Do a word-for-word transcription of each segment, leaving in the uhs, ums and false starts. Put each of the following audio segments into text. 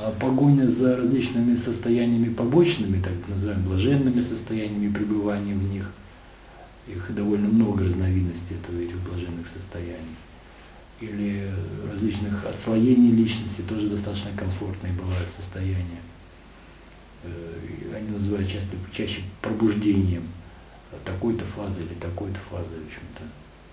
А погоня за различными состояниями побочными, так называемыми блаженными состояниями, пребывания в них, их довольно много разновидностей этого, этих блаженных состояний, или различных отслоений личности, тоже достаточно комфортные бывают состояния. Они называют часто, чаще пробуждением такой-то фазы или такой-то фазы, в общем-то.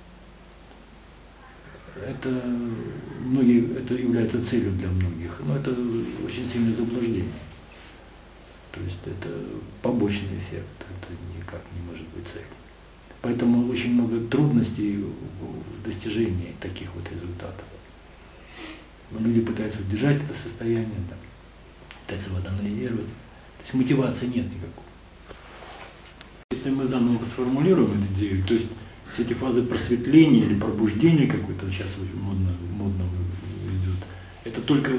Это, многие, это является целью для многих, но это очень сильное заблуждение. То есть это побочный эффект, это никак не может быть целью. Поэтому очень много трудностей в достижении таких вот результатов. Люди пытаются удержать это состояние, да, пытаются его анализировать. То есть мотивации нет никакой. Если мы заново сформулируем эту идею, то есть все эти фазы просветления или пробуждения какой-то, сейчас очень модно, модно идет, это только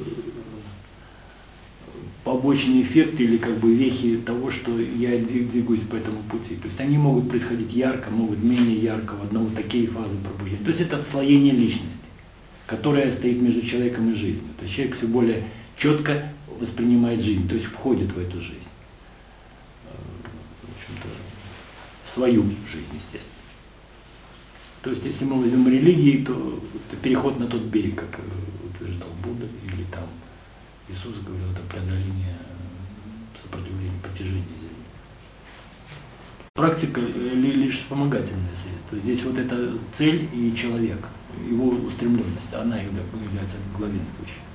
побочный эффект или как бы вехи того, что я двигаюсь по этому пути. То есть они могут происходить ярко, могут менее ярко, в одного такие фазы пробуждения. То есть это отслоение личности, которое стоит между человеком и жизнью. То есть человек все более четко воспринимает жизнь, то есть входит в эту жизнь. В общем-то, в свою жизнь, естественно. То есть, если мы возьмем религии, то это переход на тот берег, как утверждал Будда, или там Иисус говорил, это преодоление сопротивления, протяжения земли. Практика лишь вспомогательное средство. Здесь вот эта цель и человек, его устремленность, она является главенствующей.